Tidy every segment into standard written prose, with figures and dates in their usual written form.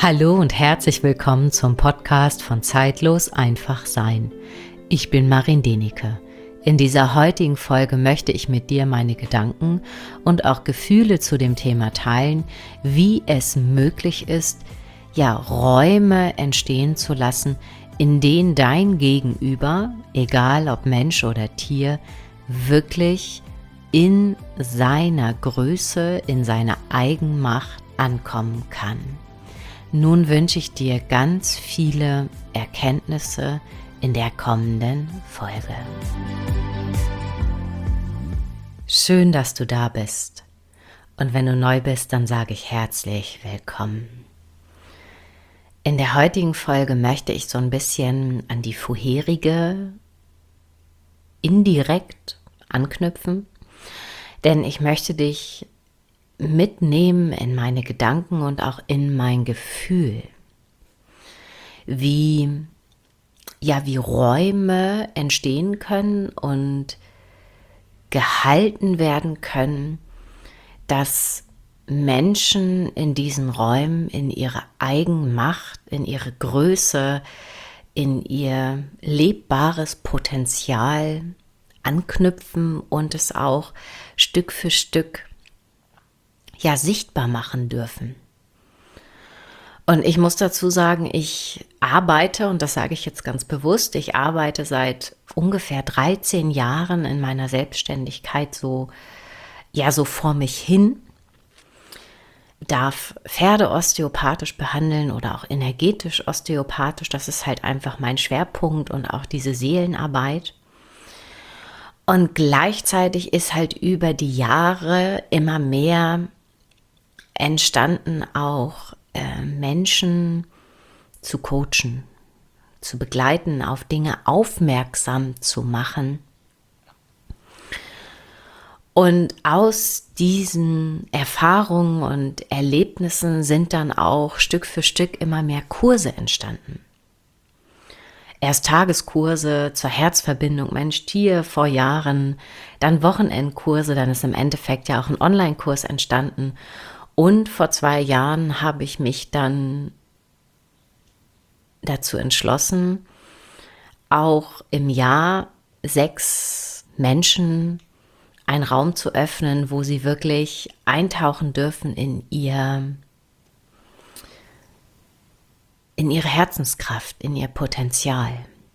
Hallo und herzlich willkommen zum Podcast von Zeitlos einfach sein. Ich bin Marin Denike. In dieser heutigen Folge möchte ich mit dir meine Gedanken und auch Gefühle zu dem Thema teilen, wie es möglich ist, Räume entstehen zu lassen, in denen dein Gegenüber, egal ob Mensch oder Tier, wirklich in seiner Größe, in seiner Eigenmacht ankommen kann. Nun wünsche ich dir ganz viele Erkenntnisse in der kommenden Folge. Schön, dass du da bist. Und wenn du neu bist, dann sage ich herzlich willkommen. In der heutigen Folge möchte ich so ein bisschen an die vorherige indirekt anknüpfen, denn ich möchte dich mitnehmen in meine Gedanken und auch in mein Gefühl, wie Räume entstehen können und gehalten werden können, dass Menschen in diesen Räumen in ihre Eigenmacht, in ihre Größe, in ihr lebbares Potenzial anknüpfen und es auch Stück für Stück sichtbar machen dürfen. Und ich muss dazu sagen, ich arbeite, und das sage ich jetzt ganz bewusst, ich arbeite seit ungefähr 13 Jahren in meiner Selbstständigkeit so vor mich hin, darf Pferde osteopathisch behandeln oder auch energetisch osteopathisch, das ist halt einfach mein Schwerpunkt und auch diese Seelenarbeit. Und gleichzeitig ist halt über die Jahre immer mehr entstanden auch Menschen zu coachen, zu begleiten, auf Dinge aufmerksam zu machen. Und aus diesen Erfahrungen und Erlebnissen sind dann auch Stück für Stück immer mehr Kurse entstanden. Erst Tageskurse zur Herzverbindung Mensch-Tier vor Jahren, dann Wochenendkurse, dann ist im Endeffekt ja auch ein Online-Kurs entstanden. Und vor 2 Jahren habe ich mich dann dazu entschlossen, auch im Jahr 6 Menschen einen Raum zu öffnen, wo sie wirklich eintauchen dürfen in ihre Herzenskraft, in ihr Potenzial,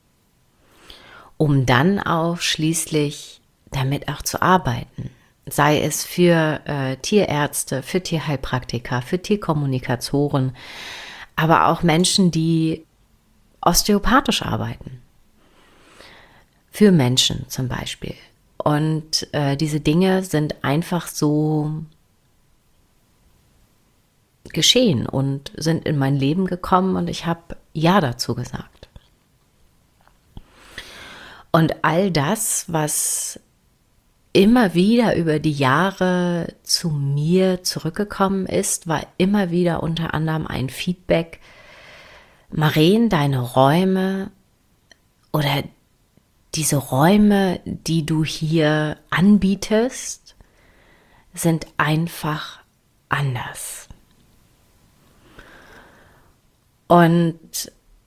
um dann auch schließlich damit auch zu arbeiten. Sei es für Tierärzte, für Tierheilpraktiker, für Tierkommunikatoren, aber auch Menschen, die osteopathisch arbeiten. Für Menschen zum Beispiel. Und diese Dinge sind einfach so geschehen und sind in mein Leben gekommen und ich habe Ja dazu gesagt. Und all das, was immer wieder über die Jahre zu mir zurückgekommen ist, war immer wieder unter anderem ein Feedback: Maren, deine Räume oder diese Räume, die du hier anbietest, sind einfach anders. Und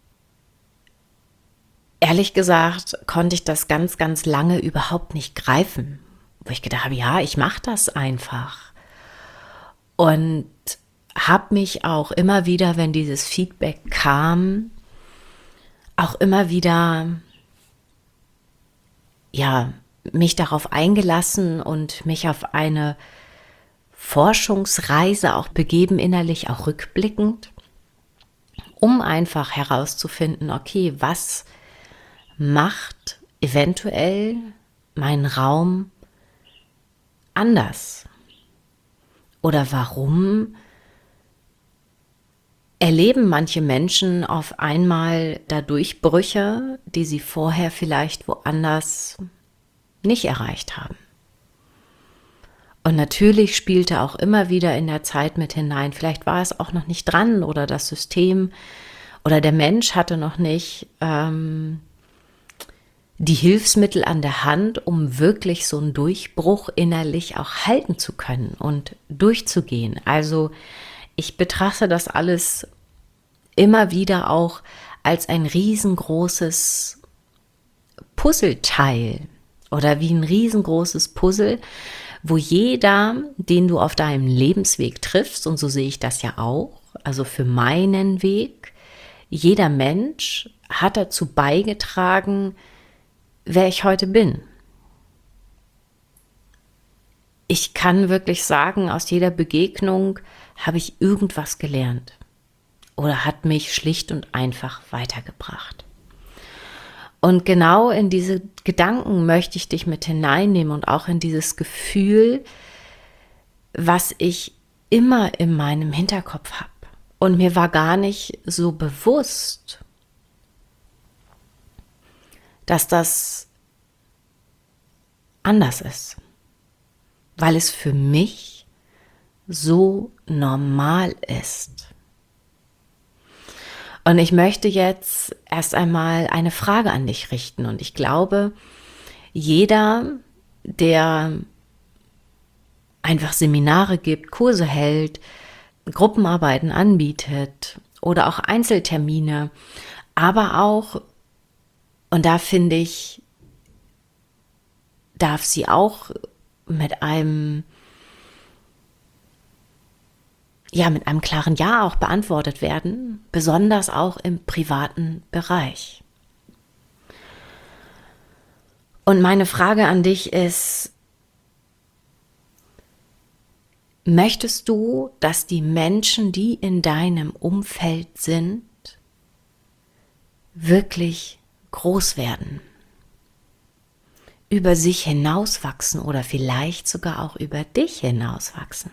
ehrlich gesagt konnte ich das ganz, ganz lange überhaupt nicht greifen, wo ich gedacht habe, ja, ich mache das einfach. Und habe mich auch immer wieder, wenn dieses Feedback kam, auch immer wieder mich darauf eingelassen und mich auf eine Forschungsreise auch begeben, innerlich auch rückblickend, um einfach herauszufinden, okay, was macht eventuell meinen Raum anders? Oder warum erleben manche Menschen auf einmal da Durchbrüche, die sie vorher vielleicht woanders nicht erreicht haben? Und natürlich spielte auch immer wieder in der Zeit mit hinein, vielleicht war es auch noch nicht dran oder das System oder der Mensch hatte noch nicht die Hilfsmittel an der Hand, um wirklich so einen Durchbruch innerlich auch halten zu können und durchzugehen. Also ich betrachte das alles immer wieder auch als ein riesengroßes Puzzleteil oder wie ein riesengroßes Puzzle, wo jeder, den du auf deinem Lebensweg triffst, und so sehe ich das ja auch, also für meinen Weg, jeder Mensch hat dazu beigetragen, wer ich heute bin. Ich kann wirklich sagen, aus jeder Begegnung habe ich irgendwas gelernt oder hat mich schlicht und einfach weitergebracht. Und genau in diese Gedanken möchte ich dich mit hineinnehmen und auch in dieses Gefühl, was ich immer in meinem Hinterkopf habe. Und mir war gar nicht so bewusst, dass das anders ist, weil es für mich so normal ist. Und ich möchte jetzt erst einmal eine Frage an dich richten. Und ich glaube, jeder, der einfach Seminare gibt, Kurse hält, Gruppenarbeiten anbietet oder auch Einzeltermine, aber auch, und da finde ich, darf sie auch mit einem klaren Ja auch beantwortet werden, besonders auch im privaten Bereich. Und meine Frage an dich ist, möchtest du, dass die Menschen, die in deinem Umfeld sind, wirklich groß werden, über sich hinauswachsen oder vielleicht sogar auch über dich hinauswachsen?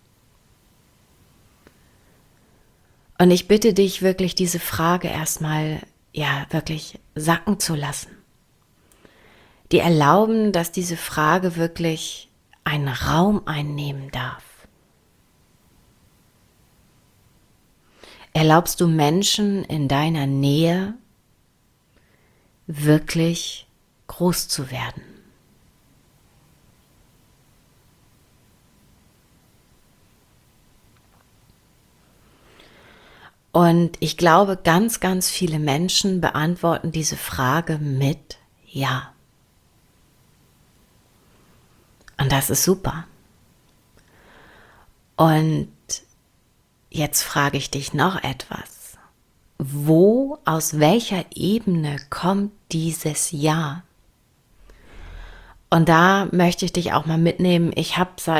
Und ich bitte dich wirklich, diese Frage erstmal wirklich sacken zu lassen. Die erlauben, dass diese Frage wirklich einen Raum einnehmen darf. Erlaubst du Menschen in deiner Nähe wirklich groß zu werden? Und ich glaube, ganz, ganz viele Menschen beantworten diese Frage mit Ja. Und das ist super. Und jetzt frage ich dich noch etwas. Aus welcher Ebene kommt dieses Ja? Und da möchte ich dich auch mal mitnehmen. Ich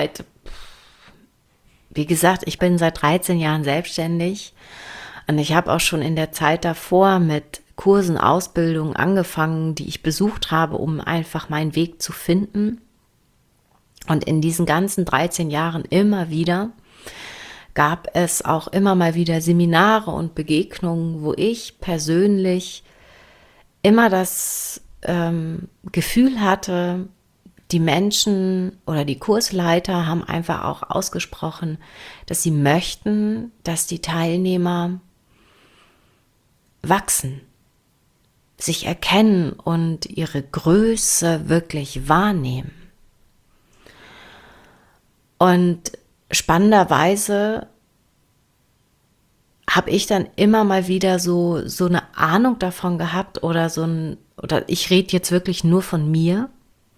bin seit 13 Jahren selbstständig und ich habe auch schon in der Zeit davor mit Kursen, Ausbildungen angefangen, die ich besucht habe, um einfach meinen Weg zu finden. Und in diesen ganzen 13 Jahren immer wieder gab es auch immer mal wieder Seminare und Begegnungen, wo ich persönlich immer das Gefühl hatte, die Menschen oder die Kursleiter haben einfach auch ausgesprochen, dass sie möchten, dass die Teilnehmer wachsen, sich erkennen und ihre Größe wirklich wahrnehmen. Und spannenderweise habe ich dann immer mal wieder so eine Ahnung davon gehabt oder ich rede jetzt wirklich nur von mir.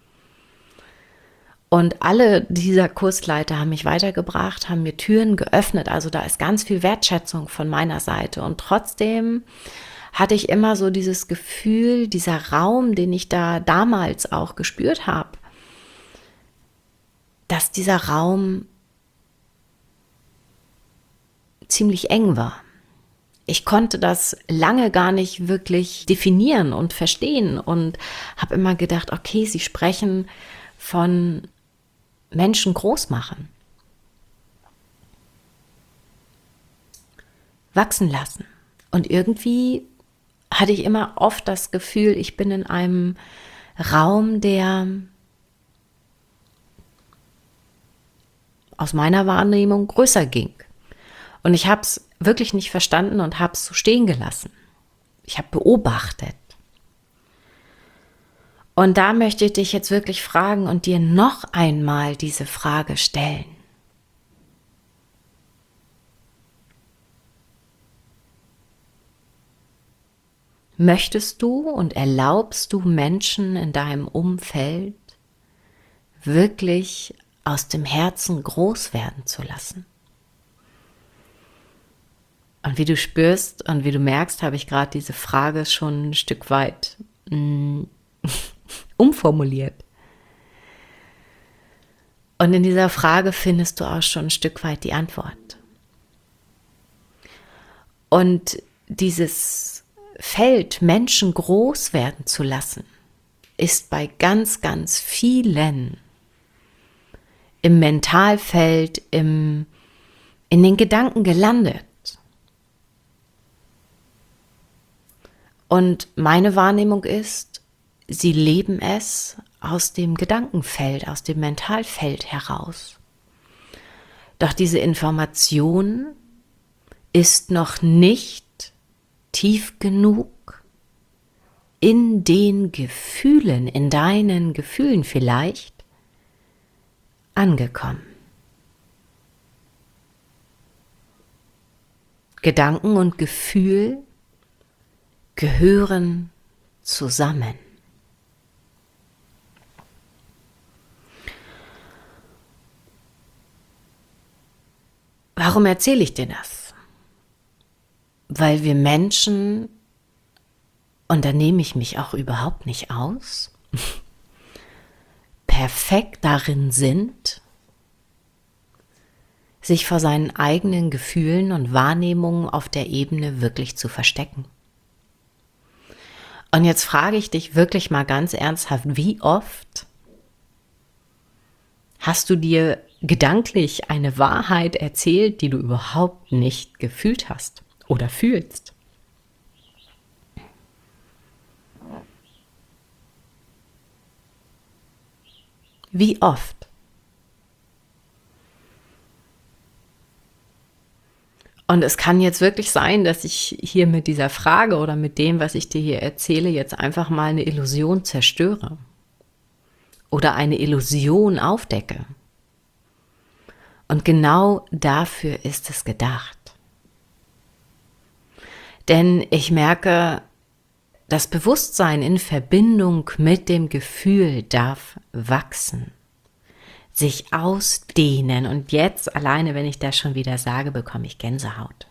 Und alle dieser Kursleiter haben mich weitergebracht, haben mir Türen geöffnet. Also da ist ganz viel Wertschätzung von meiner Seite. Und trotzdem hatte ich immer so dieses Gefühl, dieser Raum, den ich da damals auch gespürt habe, dass dieser Raum ziemlich eng war. Ich konnte das lange gar nicht wirklich definieren und verstehen und habe immer gedacht, okay, sie sprechen von Menschen groß machen, wachsen lassen. Und irgendwie hatte ich immer oft das Gefühl, ich bin in einem Raum, der aus meiner Wahrnehmung größer ging. Und ich habe es wirklich nicht verstanden und habe es so stehen gelassen. Ich habe beobachtet. Und da möchte ich dich jetzt wirklich fragen und dir noch einmal diese Frage stellen. Möchtest du und erlaubst du Menschen in deinem Umfeld wirklich aus dem Herzen groß werden zu lassen? Und wie du spürst und wie du merkst, habe ich gerade diese Frage schon ein Stück weit umformuliert. Und in dieser Frage findest du auch schon ein Stück weit die Antwort. Und dieses Feld, Menschen groß werden zu lassen, ist bei ganz, ganz vielen im Mentalfeld, in den Gedanken gelandet. Und meine Wahrnehmung ist, sie leben es aus dem Gedankenfeld, aus dem Mentalfeld heraus. Doch diese Information ist noch nicht tief genug in den Gefühlen, in deinen Gefühlen vielleicht angekommen. Gedanken und Gefühl gehören zusammen. Warum erzähle ich dir das? Weil wir Menschen, und da nehme ich mich auch überhaupt nicht aus, perfekt darin sind, sich vor seinen eigenen Gefühlen und Wahrnehmungen auf der Ebene wirklich zu verstecken. Und jetzt frage ich dich wirklich mal ganz ernsthaft, wie oft hast du dir gedanklich eine Wahrheit erzählt, die du überhaupt nicht gefühlt hast oder fühlst? Wie oft? Und es kann jetzt wirklich sein, dass ich hier mit dieser Frage oder mit dem, was ich dir hier erzähle, jetzt einfach mal eine Illusion zerstöre oder eine Illusion aufdecke. Und genau dafür ist es gedacht. Denn ich merke, das Bewusstsein in Verbindung mit dem Gefühl darf wachsen, sich ausdehnen. Und jetzt, alleine wenn ich das schon wieder sage, bekomme ich Gänsehaut.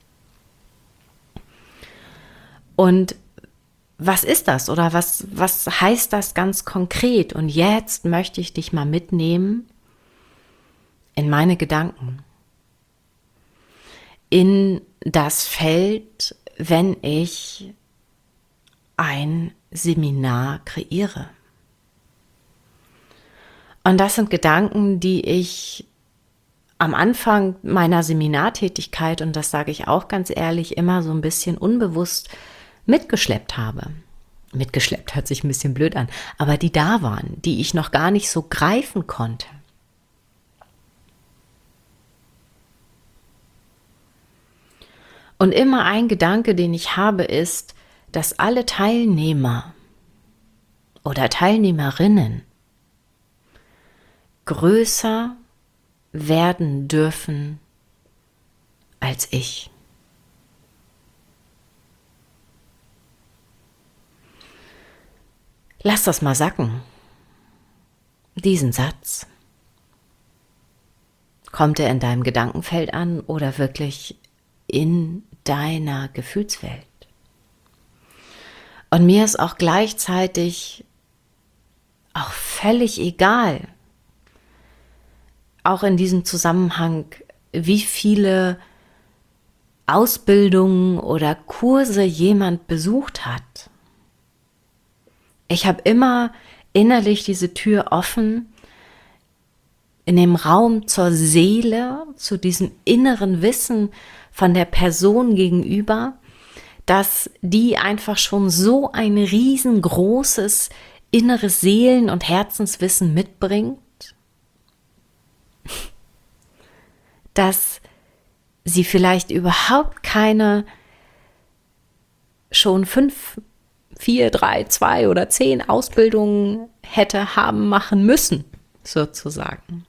Und was ist das oder was heißt das ganz konkret? Und jetzt möchte ich dich mal mitnehmen in meine Gedanken, in das Feld, wenn ich ein Seminar kreiere. Und das sind Gedanken, die ich am Anfang meiner Seminartätigkeit, und das sage ich auch ganz ehrlich, immer so ein bisschen unbewusst mitgeschleppt habe. Mitgeschleppt hört sich ein bisschen blöd an, aber die da waren, die ich noch gar nicht so greifen konnte. Und immer ein Gedanke, den ich habe, ist, dass alle Teilnehmer oder Teilnehmerinnen größer werden dürfen als ich. Lass das mal sacken. Diesen Satz. Kommt er in deinem Gedankenfeld an oder wirklich in deiner Gefühlswelt? Und mir ist auch gleichzeitig auch völlig egal, auch in diesem Zusammenhang, wie viele Ausbildungen oder Kurse jemand besucht hat. Ich habe immer innerlich diese Tür offen, in dem Raum zur Seele, zu diesem inneren Wissen von der Person gegenüber, dass die einfach schon so ein riesengroßes inneres Seelen- und Herzenswissen mitbringt, dass sie vielleicht überhaupt keine schon 5, 4, 3, 2 oder 10 Ausbildungen hätte haben machen müssen, sozusagen.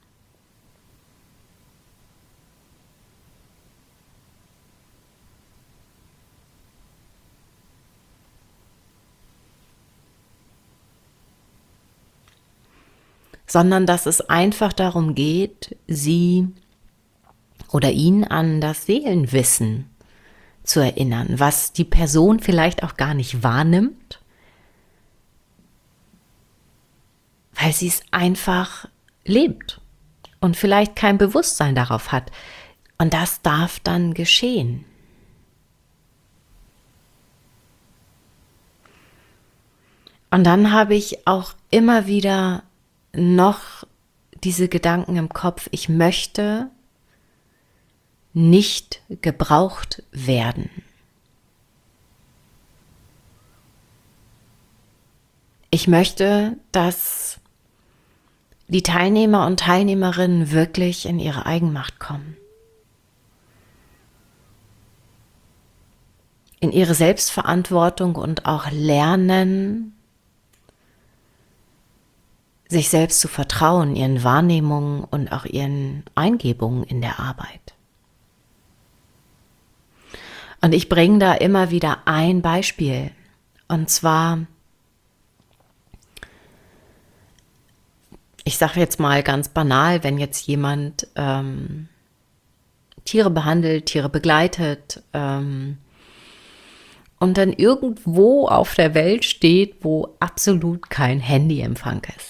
sondern dass es einfach darum geht, sie oder ihn an das Seelenwissen zu erinnern, was die Person vielleicht auch gar nicht wahrnimmt, weil sie es einfach lebt und vielleicht kein Bewusstsein darauf hat. Und das darf dann geschehen. Und dann habe ich auch immer wieder noch diese Gedanken im Kopf, ich möchte nicht gebraucht werden. Ich möchte, dass die Teilnehmer und Teilnehmerinnen wirklich in ihre Eigenmacht kommen. In ihre Selbstverantwortung und auch lernen, sich selbst zu vertrauen, ihren Wahrnehmungen und auch ihren Eingebungen in der Arbeit. Und ich bringe da immer wieder ein Beispiel. Und zwar, ich sage jetzt mal ganz banal, wenn jetzt jemand Tiere behandelt, Tiere begleitet und dann irgendwo auf der Welt steht, wo absolut kein Handyempfang ist.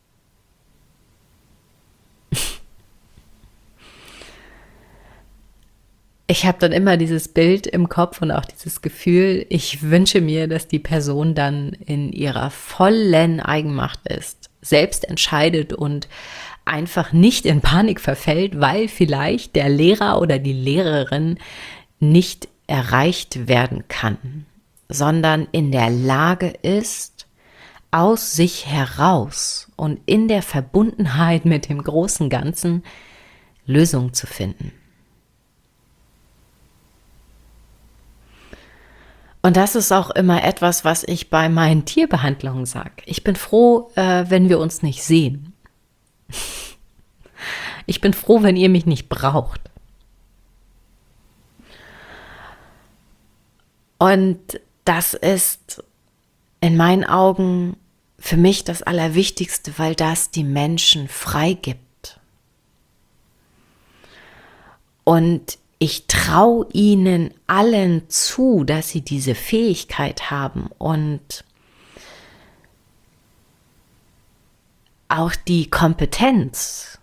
Ich habe dann immer dieses Bild im Kopf und auch dieses Gefühl, ich wünsche mir, dass die Person dann in ihrer vollen Eigenmacht ist, selbst entscheidet und einfach nicht in Panik verfällt, weil vielleicht der Lehrer oder die Lehrerin nicht erreicht werden kann, sondern in der Lage ist, aus sich heraus und in der Verbundenheit mit dem großen Ganzen Lösungen zu finden. Und das ist auch immer etwas, was ich bei meinen Tierbehandlungen sage. Ich bin froh, wenn wir uns nicht sehen. Ich bin froh, wenn ihr mich nicht braucht. Und das ist in meinen Augen für mich das Allerwichtigste, weil das die Menschen freigibt. Und ich traue ihnen allen zu, dass sie diese Fähigkeit haben und auch die Kompetenz,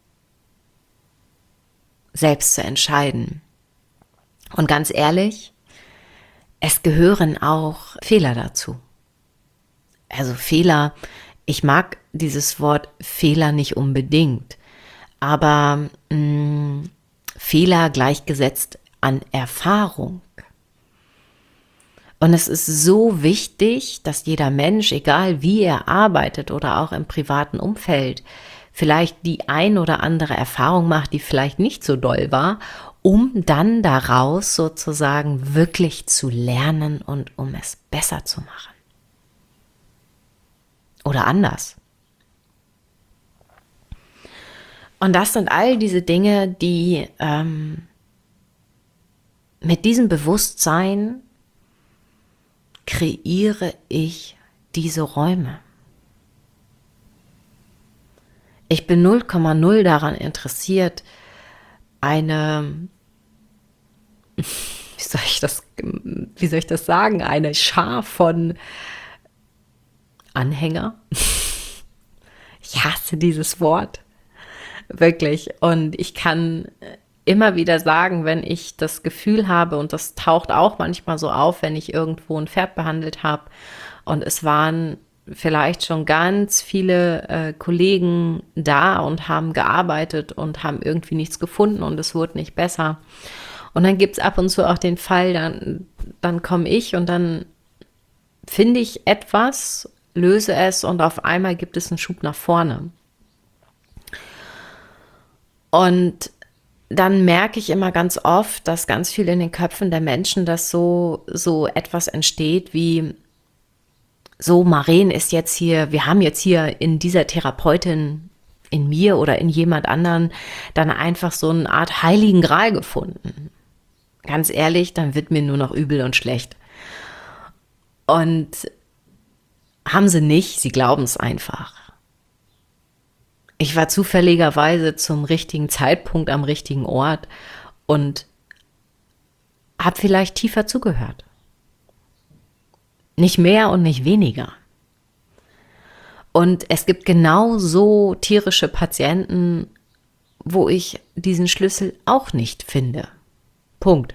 selbst zu entscheiden. Und ganz ehrlich, es gehören auch Fehler dazu. Also Fehler, ich mag dieses Wort Fehler nicht unbedingt, aber Fehler gleichgesetzt an Erfahrung. Und es ist so wichtig, dass jeder Mensch, egal wie er arbeitet oder auch im privaten Umfeld, vielleicht die ein oder andere Erfahrung macht, die vielleicht nicht so doll war, um dann daraus sozusagen wirklich zu lernen und um es besser zu machen. Oder anders. Und das sind all diese Dinge, die mit diesem Bewusstsein kreiere ich diese Räume. Ich bin 0,0 daran interessiert, wie soll ich das sagen, eine Schar von Anhänger. Ich hasse dieses Wort. Wirklich. Und ich kann immer wieder sagen, wenn ich das Gefühl habe, und das taucht auch manchmal so auf, wenn ich irgendwo ein Pferd behandelt habe und es waren vielleicht schon ganz viele Kollegen da und haben gearbeitet und haben irgendwie nichts gefunden und es wurde nicht besser. Und dann gibt es ab und zu auch den Fall, dann komme ich und dann finde ich etwas, löse es und auf einmal gibt es einen Schub nach vorne. Und dann merke ich immer ganz oft, dass ganz viel in den Köpfen der Menschen, dass so etwas entsteht wie, so Maren ist jetzt hier, wir haben jetzt hier in dieser Therapeutin, in mir oder in jemand anderen, dann einfach so eine Art heiligen Gral gefunden. Ganz ehrlich, dann wird mir nur noch übel und schlecht. Und haben sie nicht, sie glauben es einfach. Ich war zufälligerweise zum richtigen Zeitpunkt am richtigen Ort und habe vielleicht tiefer zugehört. Nicht mehr und nicht weniger. Und es gibt genauso tierische Patienten, wo ich diesen Schlüssel auch nicht finde. Punkt.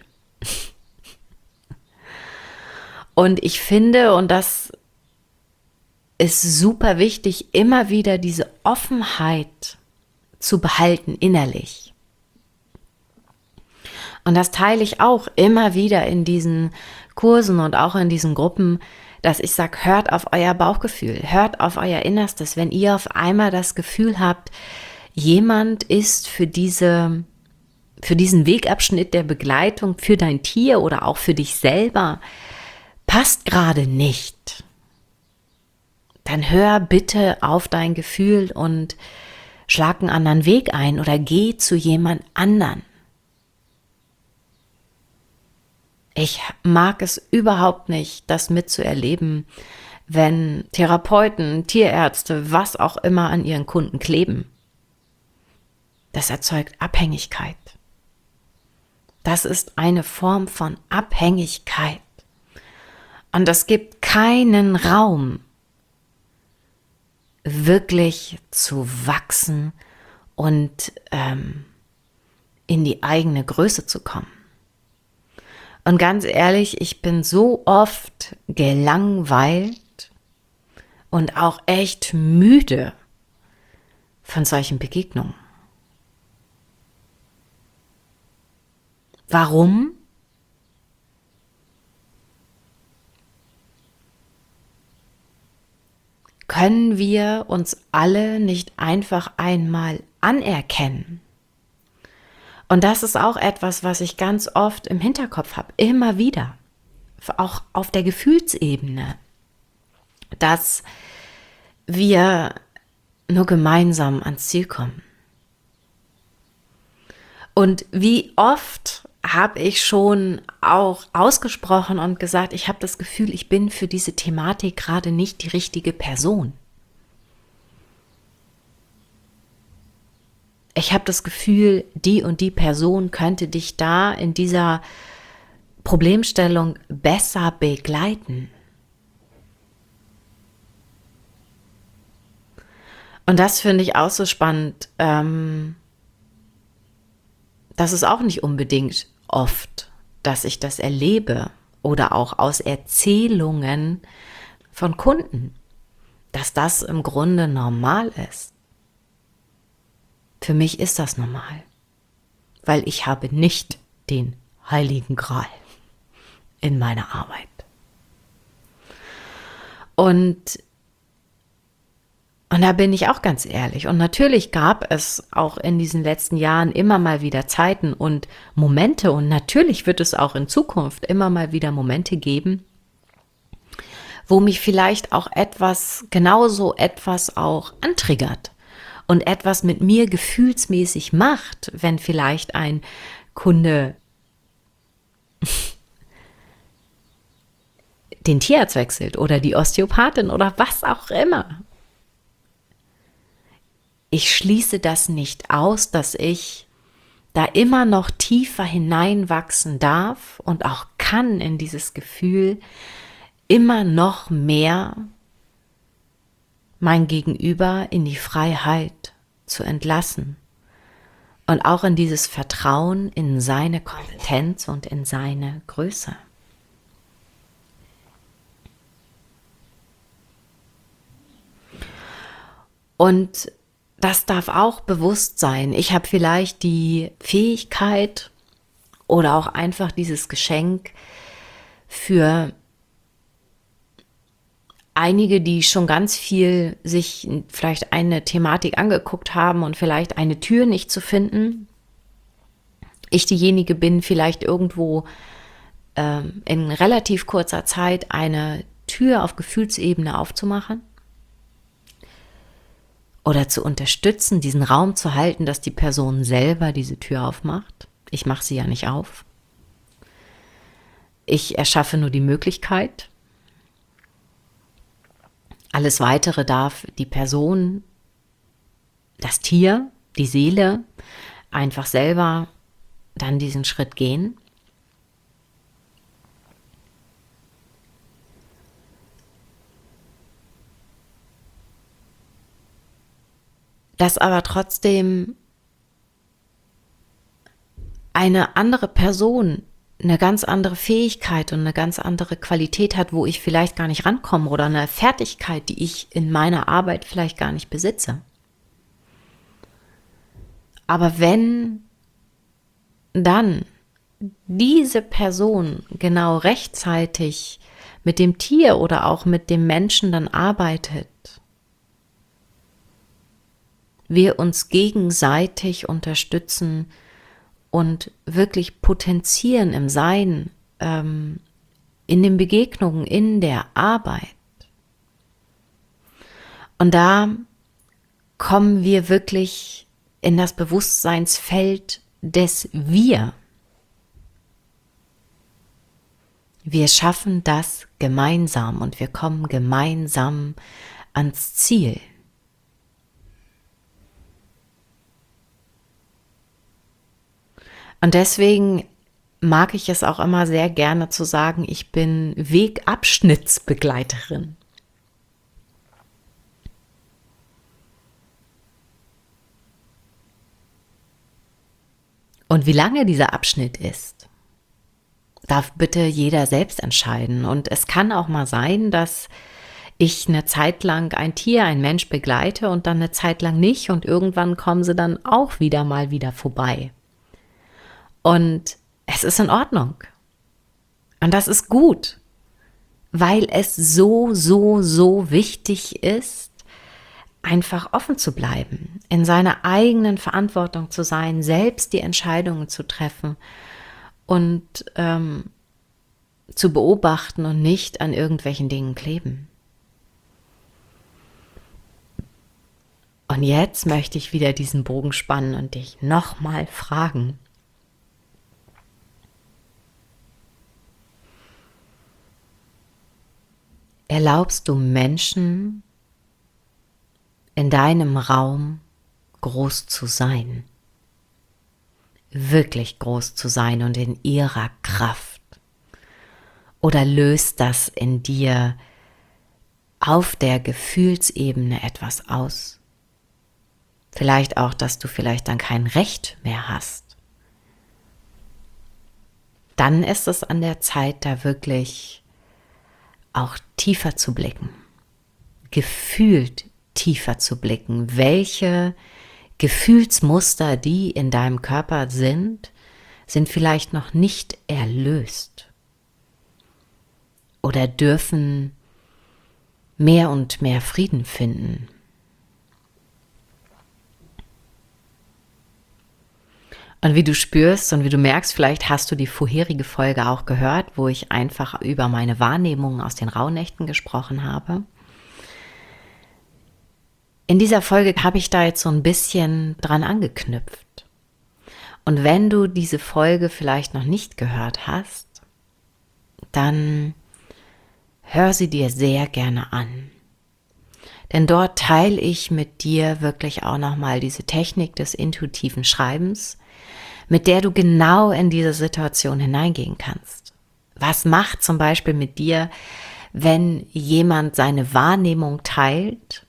Und ich finde, und das ist super wichtig, immer wieder diese Offenheit zu behalten innerlich. Und das teile ich auch immer wieder in diesen Kursen und auch in diesen Gruppen, dass ich sage, hört auf euer Bauchgefühl, hört auf euer Innerstes. Wenn ihr auf einmal das Gefühl habt, jemand ist für diesen Wegabschnitt der Begleitung für dein Tier oder auch für dich selber, passt gerade nicht, dann hör bitte auf dein Gefühl und schlag einen anderen Weg ein oder geh zu jemand anderen. Ich mag es überhaupt nicht, das mitzuerleben, wenn Therapeuten, Tierärzte, was auch immer an ihren Kunden kleben. Das erzeugt Abhängigkeit. Das ist eine Form von Abhängigkeit. Und das gibt keinen Raum, wirklich zu wachsen und in die eigene Größe zu kommen. Und ganz ehrlich, ich bin so oft gelangweilt und auch echt müde von solchen Begegnungen. Warum? Können wir uns alle nicht einfach einmal anerkennen? Und das ist auch etwas, was ich ganz oft im Hinterkopf habe, immer wieder, auch auf der Gefühlsebene, dass wir nur gemeinsam ans Ziel kommen. Und wie oft habe ich schon auch ausgesprochen und gesagt, ich habe das Gefühl, ich bin für diese Thematik gerade nicht die richtige Person. Ich habe das Gefühl, die und die Person könnte dich da in dieser Problemstellung besser begleiten. Und das finde ich auch so spannend. Das ist auch nicht unbedingt oft, dass ich das erlebe oder auch aus Erzählungen von Kunden, dass das im Grunde normal ist. Für mich ist das normal, weil ich habe nicht den Heiligen Gral in meiner Arbeit. Und da bin ich auch ganz ehrlich. Und natürlich gab es auch in diesen letzten Jahren immer mal wieder Zeiten und Momente. Und natürlich wird es auch in Zukunft immer mal wieder Momente geben, wo mich vielleicht auch genauso etwas auch antriggert und etwas mit mir gefühlsmäßig macht, wenn vielleicht ein Kunde den Tierarzt wechselt oder die Osteopathin oder was auch immer. Ich schließe das nicht aus, dass ich da immer noch tiefer hineinwachsen darf und auch kann in dieses Gefühl, immer noch mehr mein Gegenüber in die Freiheit zu entlassen und auch in dieses Vertrauen in seine Kompetenz und in seine Größe. Und das darf auch bewusst sein. Ich habe vielleicht die Fähigkeit oder auch einfach dieses Geschenk für einige, die schon ganz viel sich vielleicht eine Thematik angeguckt haben und vielleicht eine Tür nicht zu finden. Ich diejenige bin, vielleicht irgendwo in relativ kurzer Zeit eine Tür auf Gefühlsebene aufzumachen. Oder zu unterstützen, diesen Raum zu halten, dass die Person selber diese Tür aufmacht. Ich mache sie ja nicht auf. Ich erschaffe nur die Möglichkeit. Alles Weitere darf die Person das Tier, die Seele, einfach selber dann diesen Schritt gehen. Dass aber trotzdem eine andere Person eine ganz andere Fähigkeit und eine ganz andere Qualität hat, wo ich vielleicht gar nicht rankomme, oder eine Fertigkeit, die ich in meiner Arbeit vielleicht gar nicht besitze. Aber wenn dann diese Person genau rechtzeitig mit dem Tier oder auch mit dem Menschen dann arbeitet, wir uns gegenseitig unterstützen und wirklich potenzieren im Sein, in den Begegnungen, in der Arbeit. Und da kommen wir wirklich in das Bewusstseinsfeld des Wir. Wir schaffen das gemeinsam und wir kommen gemeinsam ans Ziel. Und deswegen mag ich es auch immer sehr gerne zu sagen, ich bin Wegabschnittsbegleiterin. Und wie lange dieser Abschnitt ist, darf bitte jeder selbst entscheiden. Und es kann auch mal sein, dass ich eine Zeit lang ein Tier, ein Mensch begleite und dann eine Zeit lang nicht. Und irgendwann kommen sie dann auch wieder vorbei. Und es ist in Ordnung. Und das ist gut, weil es so wichtig ist, einfach offen zu bleiben, in seiner eigenen Verantwortung zu sein, selbst die Entscheidungen zu treffen und zu beobachten und nicht an irgendwelchen Dingen kleben. Und jetzt möchte ich wieder diesen Bogen spannen und dich nochmal fragen: Erlaubst du Menschen in deinem Raum groß zu sein? Wirklich groß zu sein und in ihrer Kraft? Oder löst das in dir auf der Gefühlsebene etwas aus? Vielleicht auch, dass du vielleicht dann kein Recht mehr hast. Dann ist es an der Zeit, da wirklich auch tiefer zu blicken, gefühlt tiefer zu blicken, welche Gefühlsmuster, die in deinem Körper sind vielleicht noch nicht erlöst oder dürfen mehr und mehr Frieden finden. Und wie du spürst und wie du merkst, vielleicht hast du die vorherige Folge auch gehört, wo ich einfach über meine Wahrnehmungen aus den Rauhnächten gesprochen habe. In dieser Folge habe ich da jetzt so ein bisschen dran angeknüpft. Und wenn du diese Folge vielleicht noch nicht gehört hast, dann hör sie dir sehr gerne an. Denn dort teile ich mit dir wirklich auch nochmal diese Technik des intuitiven Schreibens, mit der du genau in diese Situation hineingehen kannst. Was macht zum Beispiel mit dir, wenn jemand seine Wahrnehmung teilt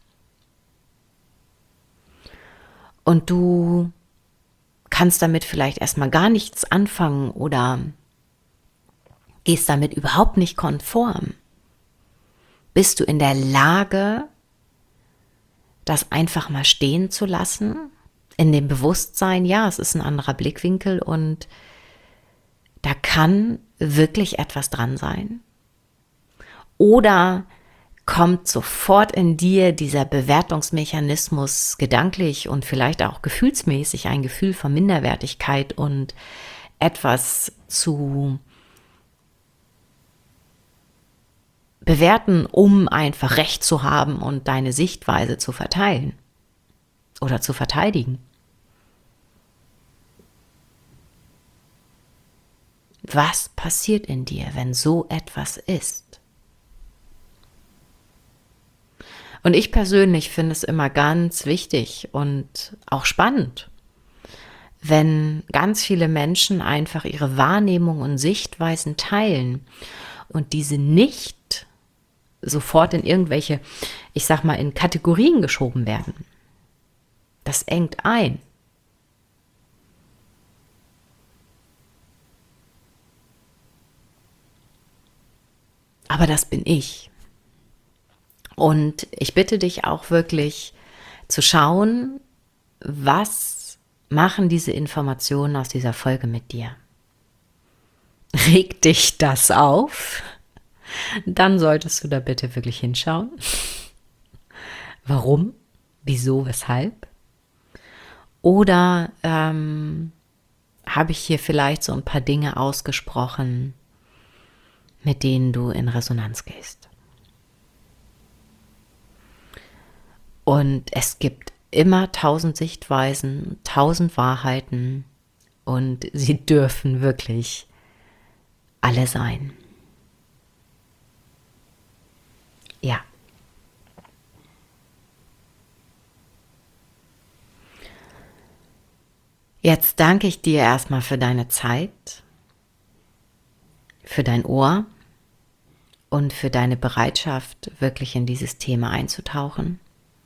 und du kannst damit vielleicht erstmal gar nichts anfangen oder gehst damit überhaupt nicht konform? Bist du in der Lage, das einfach mal stehen zu lassen? In dem Bewusstsein, ja, es ist ein anderer Blickwinkel und da kann wirklich etwas dran sein. Oder kommt sofort in dir dieser Bewertungsmechanismus gedanklich und vielleicht auch gefühlsmäßig, ein Gefühl von Minderwertigkeit und etwas zu bewerten, um einfach Recht zu haben und deine Sichtweise zu verteilen oder zu verteidigen. Was passiert in dir, wenn so etwas ist? Und ich persönlich finde es immer ganz wichtig und auch spannend, wenn ganz viele Menschen einfach ihre Wahrnehmung und Sichtweisen teilen und diese nicht sofort in irgendwelche, ich sag mal, in Kategorien geschoben werden. Das engt ein. Aber das bin ich. Und ich bitte dich auch wirklich zu schauen, was machen diese Informationen aus dieser Folge mit dir. Regt dich das auf? Dann solltest du da bitte wirklich hinschauen. Warum? Wieso? Weshalb? Oder habe ich hier vielleicht so ein paar Dinge ausgesprochen, mit denen du in Resonanz gehst? Und es gibt immer 1000 Sichtweisen, 1000 Wahrheiten und sie dürfen wirklich alle sein. Ja. Jetzt danke ich dir erstmal für deine Zeit, für dein Ohr und für deine Bereitschaft, wirklich in dieses Thema einzutauchen.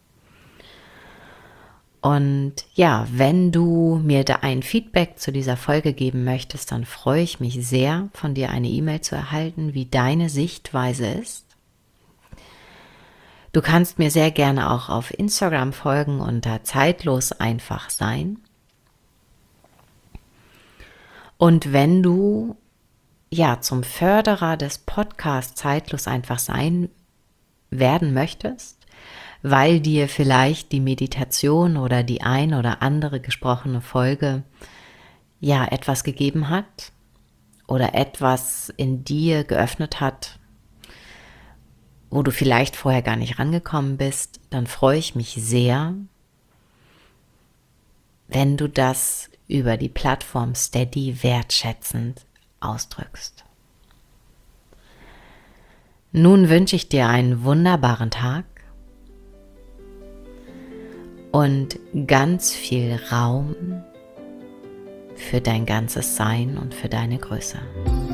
Und ja, wenn du mir da ein Feedback zu dieser Folge geben möchtest, dann freue ich mich sehr, von dir eine E-Mail zu erhalten, wie deine Sichtweise ist. Du kannst mir sehr gerne auch auf Instagram folgen unter zeitlos einfach sein. Und wenn du ja zum Förderer des Podcasts Zeitlos einfach sein werden möchtest, weil dir vielleicht die Meditation oder die ein oder andere gesprochene Folge ja etwas gegeben hat oder etwas in dir geöffnet hat, wo du vielleicht vorher gar nicht rangekommen bist, dann freue ich mich sehr, wenn du das über die Plattform Steady wertschätzend ausdrückst. Nun wünsche ich dir einen wunderbaren Tag und ganz viel Raum für dein ganzes Sein und für deine Größe.